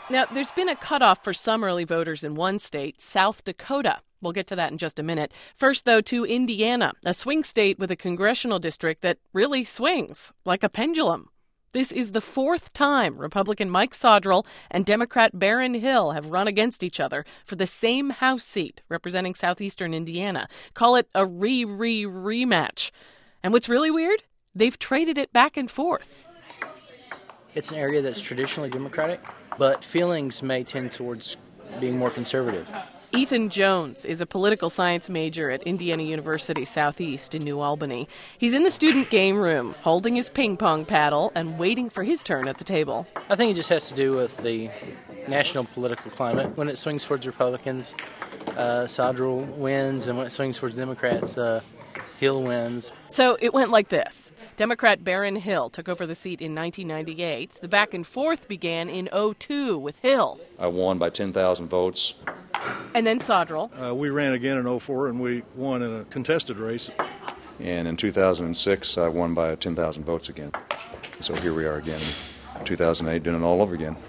Now, there's been a cutoff for some early voters in one state, South Dakota. We'll get to that in just a minute. First, though, to Indiana, a swing state with a congressional district that really swings like a pendulum. This is the fourth time Republican Mike Sodrel and Democrat Baron Hill have run against each other for the same House seat representing southeastern Indiana. Call it a rematch. And what's really weird? They've traded it back and forth. It's an area that's traditionally Democratic, but feelings may tend towards being more conservative. Ethan Jones is a political science major at Indiana University Southeast in New Albany. He's in the student game room, holding his ping pong paddle and waiting for his turn at the table. I think it just has to do with the national political climate. When it swings towards Republicans, Sodrel wins, and when it swings towards Democrats, Hill wins. So it went like this. Democrat Baron Hill took over the seat in 1998. The back and forth began in 2002 with Hill. I won by 10,000 votes. And then Sodrel. We ran again in 2004, and we won in a contested race. And in 2006, I won by 10,000 votes again. So here we are again in 2008, doing it all over again.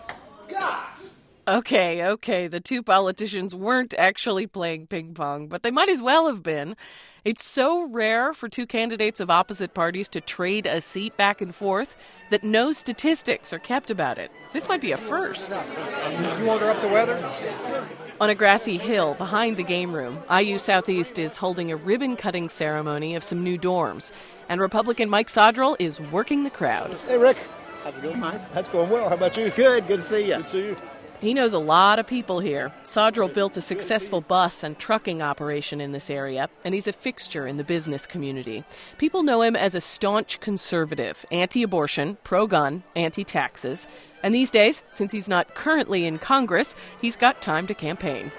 Okay, the two politicians weren't actually playing ping pong, but they might as well have been. It's so rare for two candidates of opposite parties to trade a seat back and forth that no statistics are kept about it. This might be a first. You want her up the weather? On a grassy hill behind the game room, IU Southeast is holding a ribbon-cutting ceremony of some new dorms, and Republican Mike Sodrel is working the crowd. Hey, Rick. How's it going, Mike? That's going well. How about you? Good to see you. Good to see you. He knows a lot of people here. Sodrel built a successful bus and trucking operation in this area, and he's a fixture in the business community. People know him as a staunch conservative, anti-abortion, pro-gun, anti-taxes. And these days, since he's not currently in Congress, he's got time to campaign.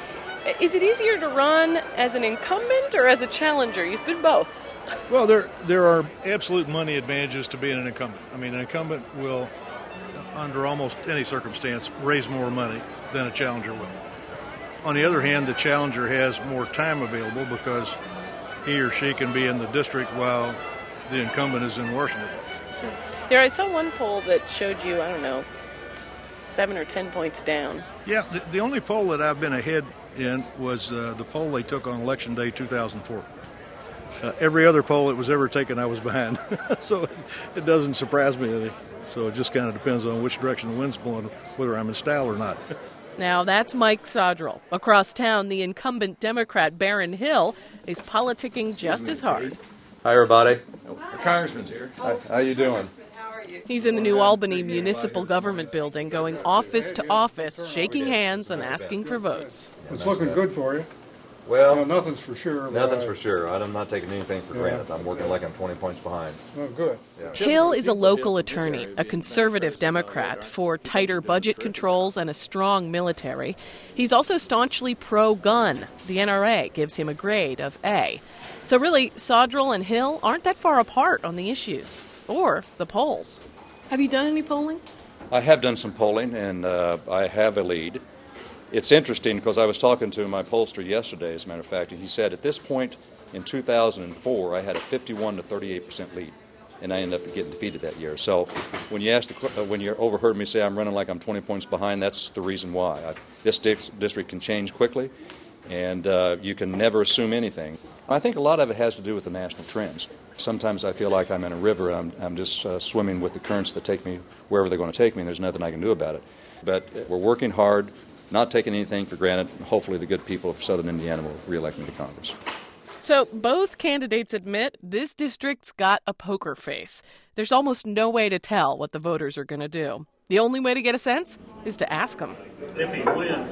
Is it easier to run as an incumbent or as a challenger? You've been both. Well, there are absolute money advantages to being an incumbent. I mean, an incumbent will, under almost any circumstance, raise more money than a challenger will. On the other hand, the challenger has more time available because he or she can be in the district while the incumbent is in Washington. There, I saw one poll that showed you, 7 or 10 points down. Yeah, the only poll that I've been ahead in was the poll they took on Election Day 2004. Every other poll that was ever taken, I was behind. So it doesn't surprise me any. So it just kind of depends on which direction the wind's blowing, whether I'm in style or not. Now, that's Mike Sodrel. Across town, the incumbent Democrat Baron Hill is politicking just as hard. Hi, everybody. The congressman's here. How you doing? He's in the New Albany Municipal Government Building, going office to office, shaking hands and asking for votes. It's looking good for you. Well, No, nothing's for sure. nothing's for sure. I'm not taking anything for granted. I'm working like I'm 20 points behind. Oh, good. Hill is a local attorney, a conservative Democrat for tighter budget controls and a strong military. He's also staunchly pro-gun. The NRA gives him a grade of A. So really, Sodrel and Hill aren't that far apart on the issues or the polls. Have you done any polling? I have done some polling, and I have a lead. It's interesting because I was talking to my pollster yesterday, as a matter of fact, and he said at this point in 2004, I had a 51 to 38% lead, and I ended up getting defeated that year. So when you overheard me say I'm running like I'm 20 points behind, that's the reason why. This district can change quickly, and you can never assume anything. I think a lot of it has to do with the national trends. Sometimes I feel like I'm in a river, and I'm just swimming with the currents that take me wherever they're going to take me, and there's nothing I can do about it. But we're working hard, not taking anything for granted. Hopefully the good people of Southern Indiana will re-elect me to Congress. So both candidates admit this district's got a poker face. There's almost no way to tell what the voters are going to do. The only way to get a sense is to ask them. If he wins,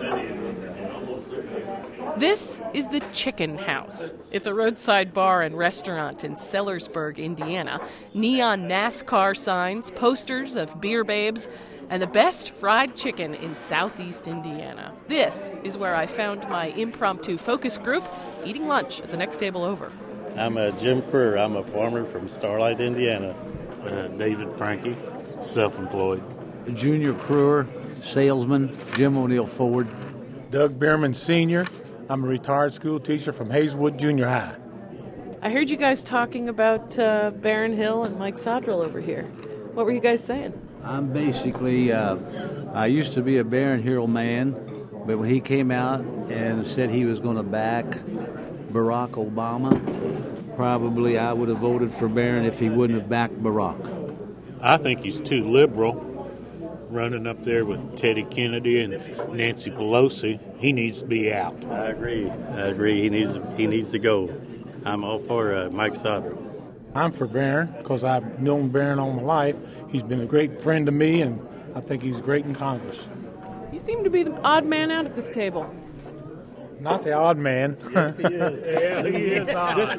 This is the Chicken House. It's a roadside bar and restaurant in Sellersburg, Indiana. Neon NASCAR signs, posters of beer babes, and the best fried chicken in southeast Indiana. This is where I found my impromptu focus group eating lunch at the next table over. I'm Jim Creer. I'm a farmer from Starlight, Indiana. David Frankie, self-employed. Junior Crewer, salesman, Jim O'Neill Ford. Doug Behrman Sr., I'm a retired school teacher from Hazelwood Junior High. I heard you guys talking about Baron Hill and Mike Sodrel over here. What were you guys saying? I'm basically, I used to be a Barron Hill man, but when he came out and said he was going to back Barack Obama, probably I would have voted for Barron if he wouldn't have backed Barack. I think he's too liberal, running up there with Teddy Kennedy and Nancy Pelosi. He needs to be out. I agree. He needs to go. I'm all for Mike Sodro. I'm for Barron because I've known Barron all my life. He's been a great friend to me, and I think he's great in Congress. You seem to be the odd man out at this table. Not the odd man. Yes, he is. Yeah, he is odd.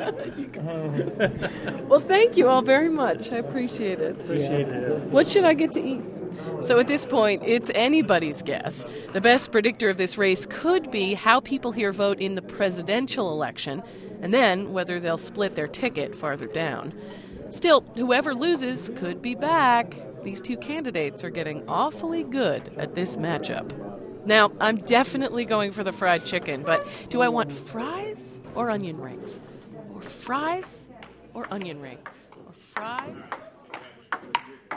Well, thank you all very much. I appreciate it. What should I get to eat? So at this point, it's anybody's guess. The best predictor of this race could be how people here vote in the presidential election, and then whether they'll split their ticket farther down. Still, whoever loses could be back. These two candidates are getting awfully good at this matchup. Now, I'm definitely going for the fried chicken, but do I want fries or onion rings? Or fries or onion rings? Or fries?